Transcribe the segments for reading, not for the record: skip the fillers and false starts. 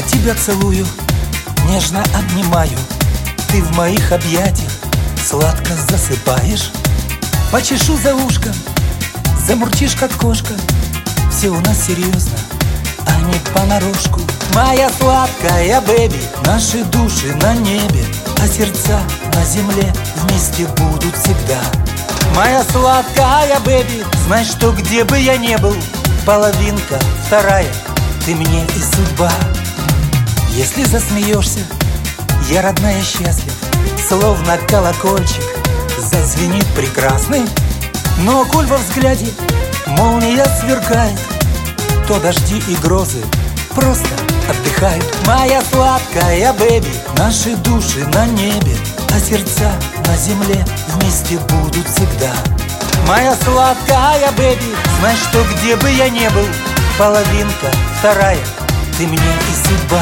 тебя целую, нежно обнимаю. Ты в моих объятиях сладко засыпаешь. Почешу за ушком, замурчишь как кошка. Все у нас серьезно, а не понарошку. Моя сладкая бэби, наши души на небе, а сердца на земле вместе будут всегда. Моя сладкая бэби, знай, что где бы я ни был, половинка вторая, ты мне и судьба. Если засмеешься, я, родная, счастлив, словно колокольчик зазвенит прекрасный. Но коль во взгляде молния сверкает, то дожди и грозы просто отдыхают. Моя сладкая бэби, наши души на небе, а сердца на земле вместе будут всегда. Моя сладкая бэби, знай, что где бы я ни был, половинка вторая, ты мне и судьба.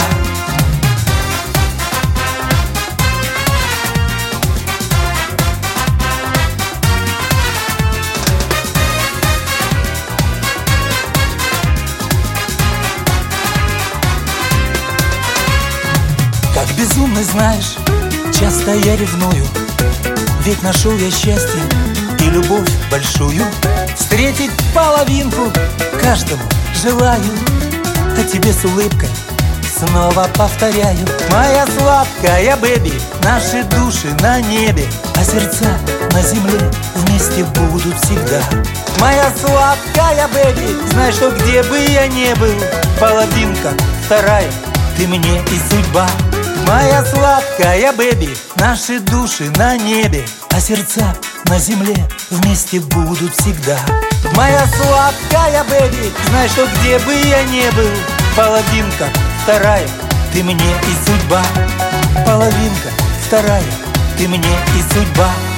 Как безумный, знаешь, часто я ревную, ведь нашел я счастье и любовь большую. Встретить половинку каждому желаю, а тебе с улыбкой снова повторяю. Моя сладкая бэби, наши души на небе, а сердца на земле вместе будут всегда. Моя сладкая бэби, знай, что где бы я ни был, половинка вторая, ты мне и судьба. Моя сладкая бэби, наши души на небе, а сердца на земле вместе будут всегда. Моя сладкая бэби, знай, что где бы я ни был, половинка вторая, ты мне и судьба. Половинка вторая, ты мне и судьба.